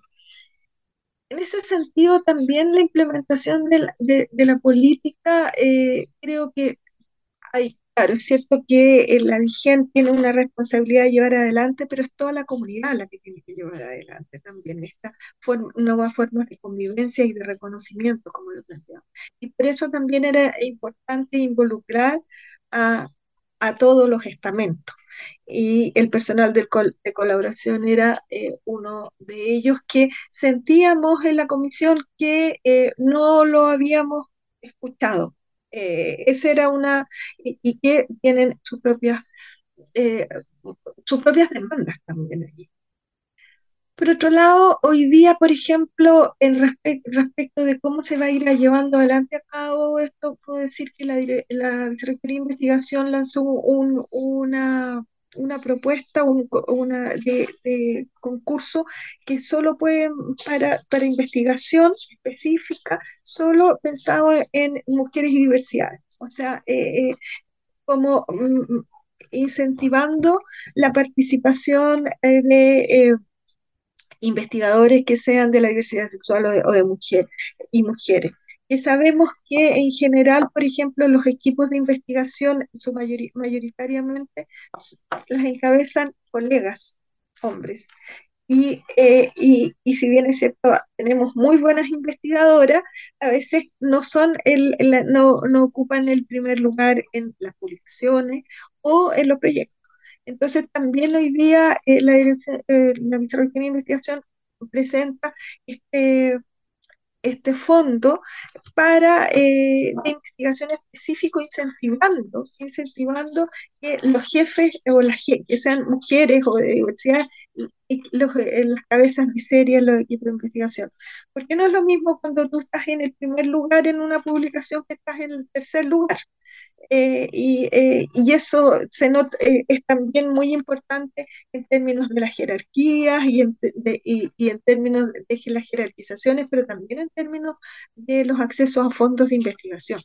En ese sentido, también la implementación de la, de, de la política, eh, creo que hay, claro, es cierto que eh, la D I G E N tiene una responsabilidad de llevar adelante, pero es toda la comunidad la que tiene que llevar adelante también estas form, nuevas formas de convivencia y de reconocimiento, como lo planteamos. Y por eso también era importante involucrar a a todos los estamentos. Y el personal de, col de colaboración era eh, uno de ellos que sentíamos en la comisión que eh, no lo habíamos escuchado. Eh, esa era una, y, y que tienen sus propias, eh, sus propias demandas también allí. Por otro lado, hoy día, por ejemplo, en respe respecto de cómo se va a ir llevando adelante a cabo esto, puedo decir que la, la Vicerrectoría de Investigación lanzó un, una, una propuesta un, una de, de concurso que solo pueden, para, para investigación específica, solo pensado en mujeres y diversidad. O sea, eh, eh, como mm, incentivando la participación eh, de... Eh, investigadores que sean de la diversidad sexual o de, o de mujer, y mujeres. Que sabemos que en general, por ejemplo, los equipos de investigación su mayor, mayoritariamente las encabezan colegas hombres. Y, eh, y, y si bien es cierto, tenemos muy buenas investigadoras, a veces no son el, el, no, no ocupan el primer lugar en las publicaciones o en los proyectos. Entonces también hoy día eh, la, eh, la Vicerrectoría de Investigación presenta este, este fondo para eh, de investigación específico, incentivando, incentivando que los jefes o las que sean mujeres o de diversidad, los, en las cabezas de serie en los equipos de investigación. Porque no es lo mismo cuando tú estás en el primer lugar en una publicación que estás en el tercer lugar. Eh, y, eh, y eso se nota, eh, es también muy importante en términos de las jerarquías y en, de, y, y en términos de, de las jerarquizaciones, pero también en términos de los accesos a fondos de investigación.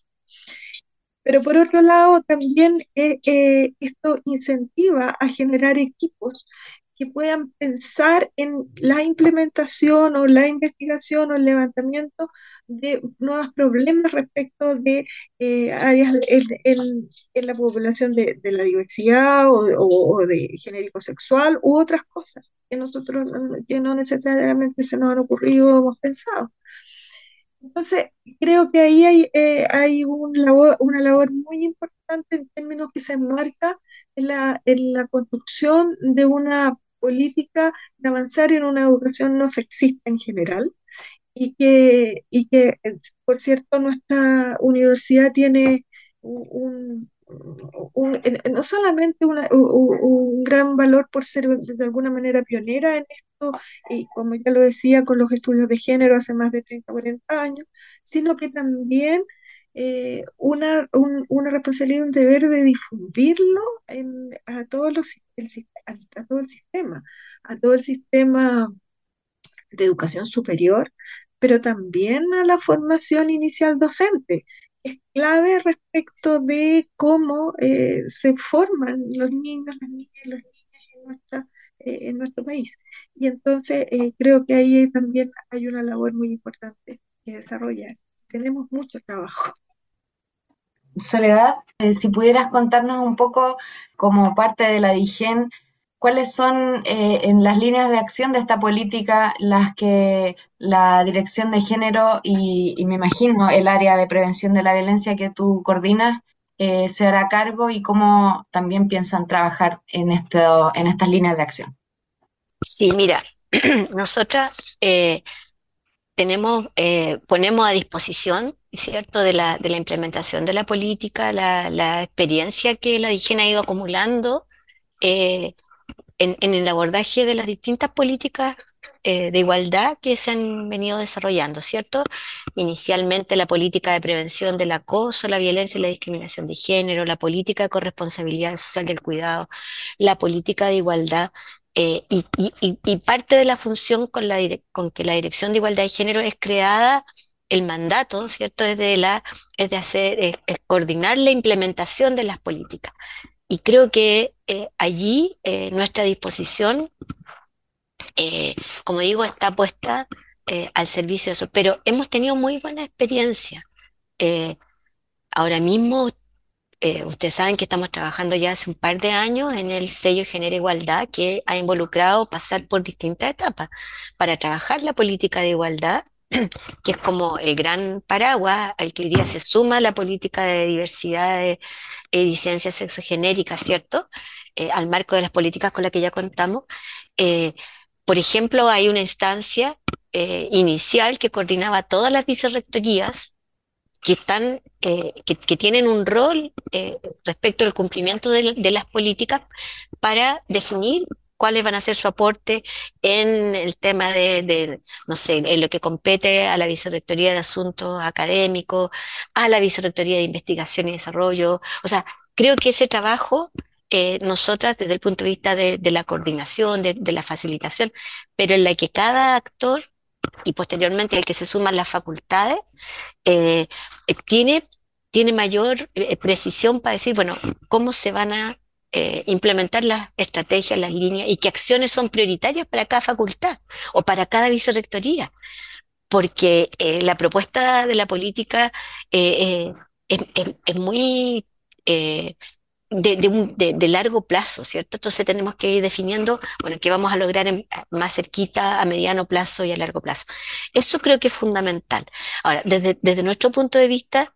Pero por otro lado, también eh, eh, esto incentiva a generar equipos que puedan pensar en la implementación o la investigación o el levantamiento de nuevos problemas respecto de eh, áreas en, en- en la población de, de la diversidad o, o- o de genérico sexual u otras cosas que nosotros no- que no necesariamente se nos han ocurrido o hemos pensado. Entonces, creo que ahí hay, eh, hay un labor- una labor muy importante en términos que se enmarca en la, en la construcción de una política de avanzar en una educación no sexista en general y que, y que, es- por cierto, nuestra universidad tiene un, un- en- no solamente una- u- u- un gran valor por ser de alguna manera pionera en esto, y como ya lo decía, con los estudios de género hace más de treinta cuarenta años, sino que también eh, una, un- una responsabilidad y un deber de difundirlo en- a, todos los, sis- el sis- a a todo el sistema, a todo el sistema de educación superior, pero también a la formación inicial docente. Es clave respecto de cómo eh, se forman los niños, las niñas y los niños en, nuestra, eh, en nuestro país. Y entonces eh, creo que ahí también hay una labor muy importante que desarrollar. Tenemos mucho trabajo. Soledad, eh, si pudieras contarnos un poco, como parte de la DIGEN, cuáles son eh, en las líneas de acción de esta política las que la Dirección de Género y, y me imagino el área de prevención de la violencia que tú coordinas eh, se hará cargo y cómo también piensan trabajar en, esto, en estas líneas de acción. Sí, mira, nosotras eh, tenemos, eh, ponemos a disposición, ¿cierto?, de la, de la implementación de la política, la, la experiencia que la DIGEN ha ido acumulando eh, en, en el abordaje de las distintas políticas eh, de igualdad que se han venido desarrollando, ¿cierto? Inicialmente la política de prevención del acoso, la violencia y la discriminación de género, la política de corresponsabilidad social del cuidado, la política de igualdad. eh, y, y- y- y parte de la función con, la dire- con que la Dirección de Igualdad de Género es creada, el mandato, ¿cierto? Es de, la, es de hacer, es es coordinar la implementación de las políticas. Y creo que eh, allí eh, nuestra disposición, eh, como digo, está puesta eh, al servicio de eso. Pero hemos tenido muy buena experiencia. Eh, Ahora mismo, eh, ustedes saben que estamos trabajando ya hace un par de años en el sello Genera Igualdad, que ha involucrado pasar por distintas etapas para trabajar la política de igualdad, que es como el gran paraguas al que hoy día se suma la política de diversidad de eh, disidencia sexogenérica, ¿cierto? Eh, al marco de las políticas con las que ya contamos. Eh, por ejemplo, hay una instancia eh, inicial que coordinaba todas las vicerrectorías que están, eh, que, que tienen un rol eh, respecto al cumplimiento de, de las políticas para definir cuáles van a ser su aporte en el tema de, de, no sé, en lo que compete a la Vicerrectoría de Asuntos Académicos, a la Vicerrectoría de Investigación y Desarrollo. O sea, creo que ese trabajo, eh, nosotras desde el punto de vista de, de la coordinación, de, de la facilitación, pero en la que cada actor y posteriormente el que se suman las facultades, eh, eh, tiene, tiene mayor eh, precisión para decir, bueno, cómo se van a eh, implementar las estrategias, las líneas y qué acciones son prioritarias para cada facultad o para cada vicerrectoría, porque eh, la propuesta de la política eh, eh, es, es- es muy... eh, de, de un- de- de largo plazo, ¿cierto? Entonces tenemos que ir definiendo, bueno, qué vamos a lograr en- más cerquita, a mediano plazo y a largo plazo. Eso creo que es fundamental. Ahora, desde, desde nuestro punto de vista,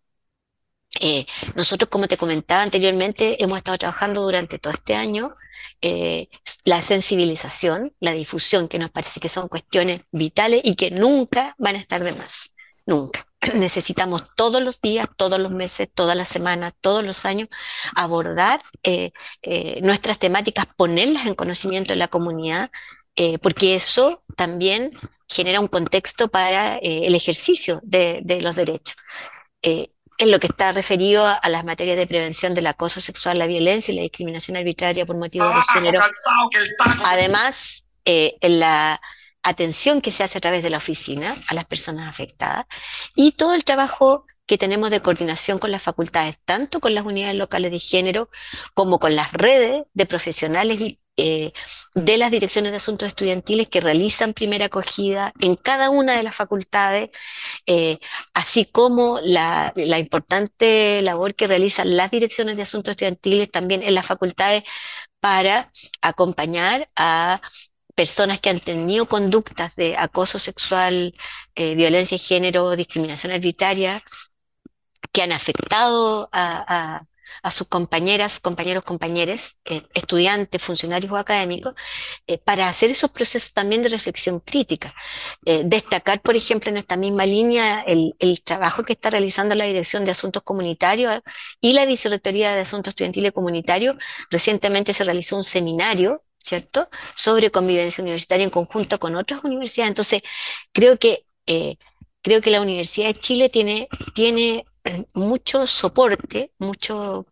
eh, nosotros, como te comentaba anteriormente, hemos estado trabajando durante todo este año eh, s- la sensibilización, la difusión, que nos parece que son cuestiones vitales y que nunca van a estar de más, nunca. Necesitamos todos los días, todos los meses, todas las semanas, todos los años abordar eh, eh, nuestras temáticas, ponerlas en conocimiento de la comunidad, eh, porque eso también genera un contexto para eh, el ejercicio de, de los derechos eh, en lo que está referido a, a las materias de prevención del acoso sexual, la violencia y la discriminación arbitraria por motivos de género. Además, eh, en la, atención que se hace a través de la oficina a las personas afectadas y todo el trabajo que tenemos de coordinación con las facultades, tanto con las unidades locales de género como con las redes de profesionales y, eh, de las direcciones de asuntos estudiantiles que realizan primera acogida en cada una de las facultades, eh, así como la, la importante labor que realizan las direcciones de asuntos estudiantiles también en las facultades para acompañar a personas que han tenido conductas de acoso sexual, eh, violencia de género, discriminación arbitraria, que han afectado a, a, a sus compañeras, compañeros, compañeres, eh, estudiantes, funcionarios o académicos, eh, para hacer esos procesos también de reflexión crítica. Eh, destacar, por ejemplo, en esta misma línea, el, el trabajo que está realizando la Dirección de Asuntos Comunitarios y la Vicerrectoría de Asuntos Estudiantiles y Comunitarios. Recientemente se realizó un seminario, ¿cierto?, sobre convivencia universitaria en conjunto con otras universidades. Entonces, creo que, eh, creo que la Universidad de Chile tiene, tiene mucho soporte, mucho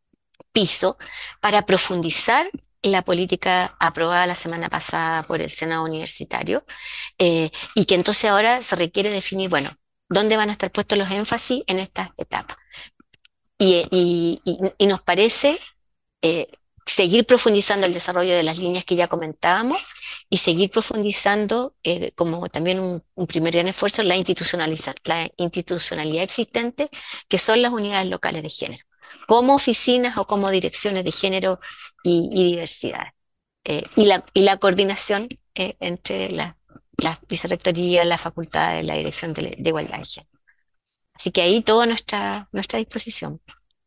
piso para profundizar la política aprobada la semana pasada por el Senado Universitario, eh, y que entonces ahora se requiere definir, bueno, dónde van a estar puestos los énfasis en estas etapas. Y, y, y, y nos parece eh, seguir profundizando el desarrollo de las líneas que ya comentábamos y seguir profundizando, eh, como también un, un primer gran esfuerzo, la, institucionaliza, la institucionalidad existente, que son las unidades locales de género, como oficinas o como direcciones de género y, y diversidad. Eh, y, la, y la coordinación eh, entre la, las vicerrectorías, la facultad, la dirección de, de igualdad de género. Así que ahí toda nuestra, nuestra disposición.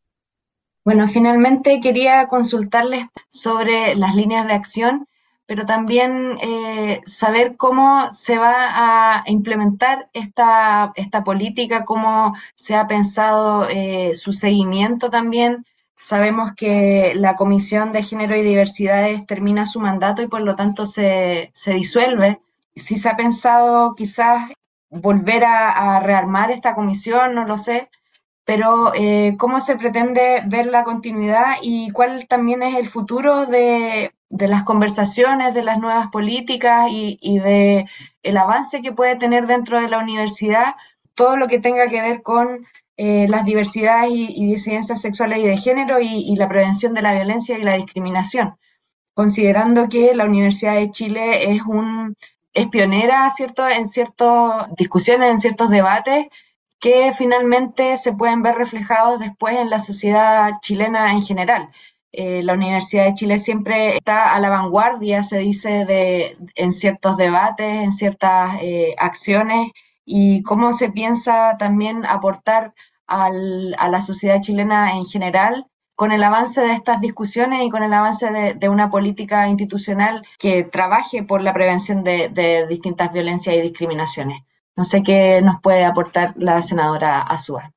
Bueno, finalmente quería consultarles sobre las líneas de acción, pero también eh, saber cómo se va a implementar esta, esta política, cómo se ha pensado eh, su seguimiento también. Sabemos que la Comisión de Género y Diversidades termina su mandato y por lo tanto se, se disuelve. Si se ha pensado quizás volver a, a rearmar esta comisión, no lo sé, pero eh, cómo se pretende ver la continuidad y cuál también es el futuro de, de las conversaciones, de las nuevas políticas y, y de el avance que puede tener dentro de la universidad, todo lo que tenga que ver con eh, las diversidades y, y disidencias sexuales y de género y, y la prevención de la violencia y la discriminación, considerando que la Universidad de Chile es un es pionera, ¿cierto?, en ciertas discusiones, en ciertos debates que finalmente se pueden ver reflejados después en la sociedad chilena en general. Eh, la Universidad de Chile siempre está a la vanguardia, se dice, de, en ciertos debates, en ciertas eh, acciones, y cómo se piensa también aportar al, a la sociedad chilena en general con el avance de estas discusiones y con el avance de, de una política institucional que trabaje por la prevención de, de distintas violencias y discriminaciones. No sé qué nos puede aportar la senadora Azúa.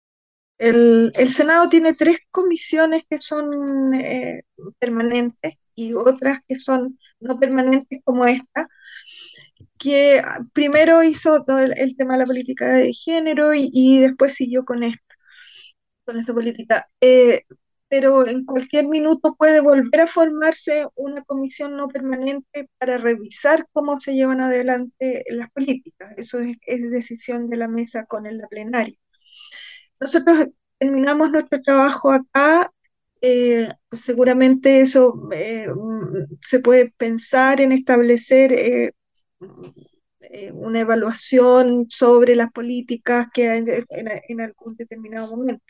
El, el Senado tiene tres comisiones que son eh, permanentes y otras que son no permanentes como esta, que primero hizo todo el, el tema de la política de género y, y después siguió con esta, con esta política. Eh, pero en cualquier minuto puede volver a formarse una comisión no permanente para revisar cómo se llevan adelante las políticas. Eso es, es decisión de la mesa con la plenaria. Nosotros terminamos nuestro trabajo acá, eh, pues seguramente eso eh, se puede pensar en establecer eh, eh, una evaluación sobre las políticas que hay en, en algún determinado momento.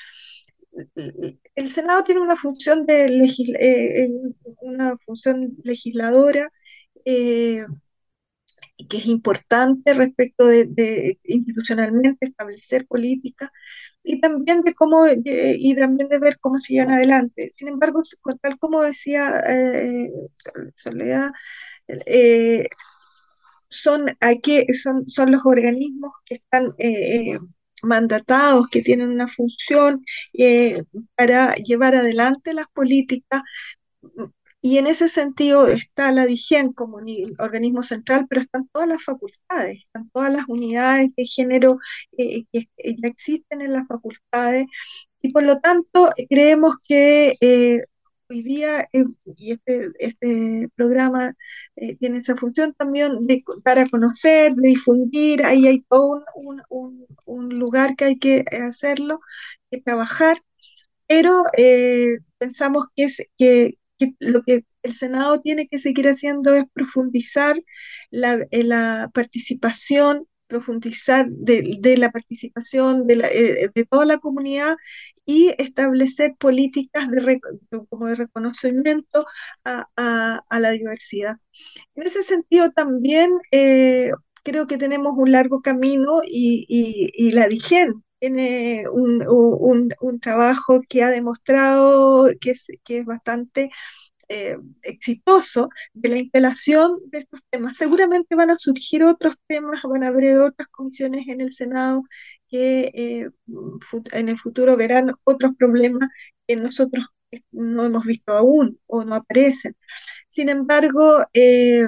El Senado tiene una función de legisla, eh, una función legisladora eh, que es importante respecto de, de institucionalmente establecer políticas y también de cómo eh, y también de ver cómo se llevan adelante. Sin embargo, tal como decía eh, Soledad, eh, son, aquí, son, son los organismos que están eh, mandatados, que tienen una función eh, para llevar adelante las políticas, y en ese sentido está la DIGEN como un organismo central, pero están todas las facultades, están todas las unidades de género eh, que ya existen en las facultades, y por lo tanto creemos que eh, hoy día, eh, y este, este programa eh, tiene esa función también de dar a conocer, de difundir, ahí hay todo un, un, un lugar que hay que hacerlo, que trabajar, pero eh, pensamos que, es, que, que lo que el Senado tiene que seguir haciendo es profundizar la, la participación, profundizar de, de la participación de, la, eh, de toda la comunidad y establecer políticas de, como de reconocimiento a, a, a la diversidad. En ese sentido también eh, creo que tenemos un largo camino y, y, y la D I G E N tiene un, un, un trabajo que ha demostrado que es, que es bastante eh, exitoso de la instalación de estos temas. Seguramente van a surgir otros temas, van a haber otras comisiones en el Senado que eh, en el futuro verán otros problemas que nosotros no hemos visto aún o no aparecen. Sin embargo, eh,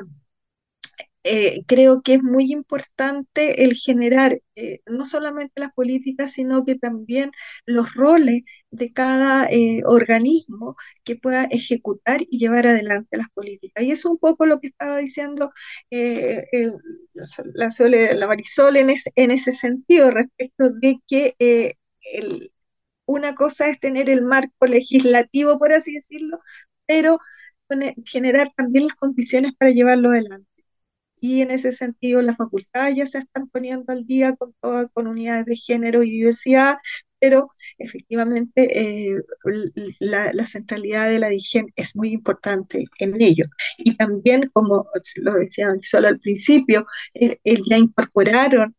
eh, creo que es muy importante el generar eh, no solamente las políticas, sino que también los roles de cada eh, organismo que pueda ejecutar y llevar adelante las políticas. Y eso es un poco lo que estaba diciendo eh, eh, la, Sole, la Marisol en, es, en ese sentido, respecto de que eh, el, una cosa es tener el marco legislativo, por así decirlo, pero generar también las condiciones para llevarlo adelante. Y en ese sentido las facultades ya se están poniendo al día con, toda, con unidades de género y diversidad, pero efectivamente eh, la, la centralidad de la D I G E N es muy importante en ello. Y también, como lo decía solo al principio, el, el ya incorporaron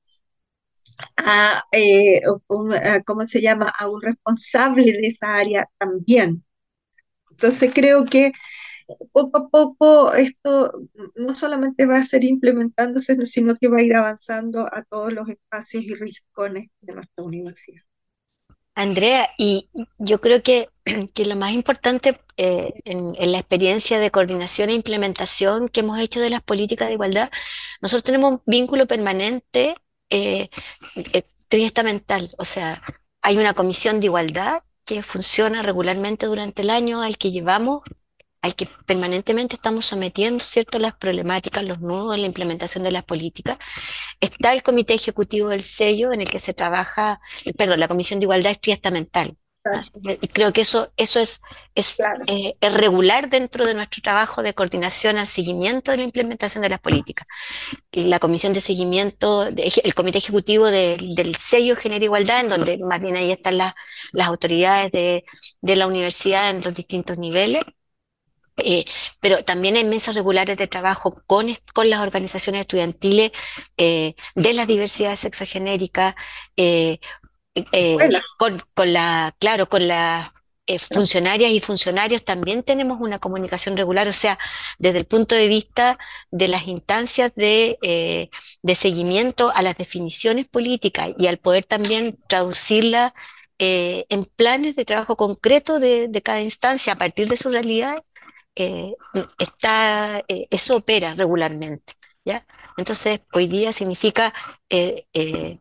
a, eh, a, ¿cómo se llama?, a un responsable de esa área también. Entonces creo que poco a poco esto no solamente va a ser implementándose, sino que va a ir avanzando a todos los espacios y rincones de nuestra universidad. Andrea, y yo creo que, que lo más importante eh, en, en la experiencia de coordinación e implementación que hemos hecho de las políticas de igualdad, nosotros tenemos un vínculo permanente eh, eh, triestamental, o sea, hay una comisión de igualdad que funciona regularmente durante el año, al que llevamos, al que permanentemente estamos sometiendo, ¿cierto?, las problemáticas, los nudos en la implementación de las políticas. Está el Comité Ejecutivo del Sello, en el que se trabaja, perdón, la Comisión de Igualdad es triestamental. Claro. Y creo que eso, eso es, es, claro. eh, es regular dentro de nuestro trabajo de coordinación al seguimiento de la implementación de las políticas. La Comisión de Seguimiento, de, el Comité Ejecutivo de, del Sello Genera Igualdad, en donde más bien ahí están las, las autoridades de, de la universidad en los distintos niveles. Eh, pero también hay mesas regulares de trabajo con, con las organizaciones estudiantiles eh, de las diversidades sexogenéricas, eh, eh, con, con la, claro, con las eh, funcionarias y funcionarios también tenemos una comunicación regular, o sea, desde el punto de vista de las instancias de, eh, de seguimiento a las definiciones políticas y al poder también traducirlas eh, en planes de trabajo concreto de, de cada instancia a partir de su realidad. Eh, está, eh, eso opera regularmente, ¿ya? Entonces, hoy día significa eh, eh,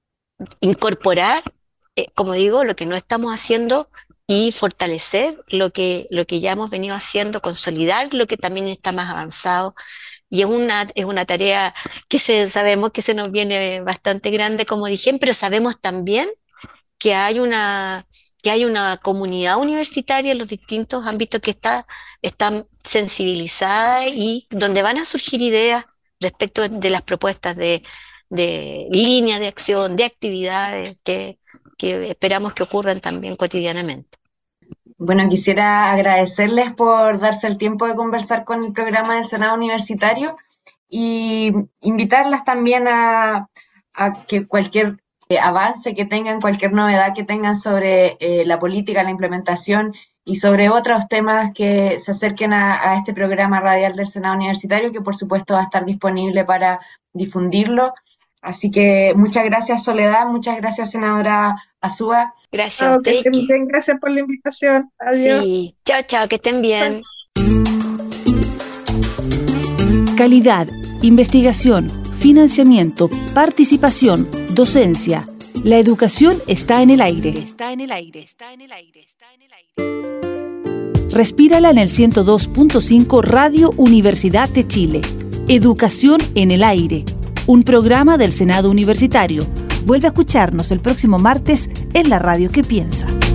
incorporar, eh, como digo, lo que no estamos haciendo y fortalecer lo que, lo que ya hemos venido haciendo, consolidar lo que también está más avanzado. Y es una, es una tarea que se, sabemos que se nos viene bastante grande, como dije, pero sabemos también que hay una... que hay una comunidad universitaria en los distintos ámbitos que está, está sensibilizada y donde van a surgir ideas respecto de las propuestas de, de líneas de acción, de actividades que, que esperamos que ocurran también cotidianamente. Bueno, quisiera agradecerles por darse el tiempo de conversar con el programa del Senado Universitario y invitarlas también a, a que cualquier avance que tengan, cualquier novedad que tengan sobre eh, la política, la implementación y sobre otros temas que se acerquen a, a este programa radial del Senado Universitario, que por supuesto va a estar disponible para difundirlo. Así que muchas gracias, Soledad, muchas gracias, senadora Azúa. Gracias. Oh, que estén bien, gracias por la invitación. Adiós. Sí, chao, chao, que estén bien. Calidad, investigación, financiamiento, participación, docencia. La educación está en el aire. Está en el aire. Está en el aire. Está en el aire. Respírala en el ciento dos punto cinco Radio Universidad de Chile. Educación en el aire, un programa del Senado Universitario. Vuelve a escucharnos el próximo martes en la radio que piensa.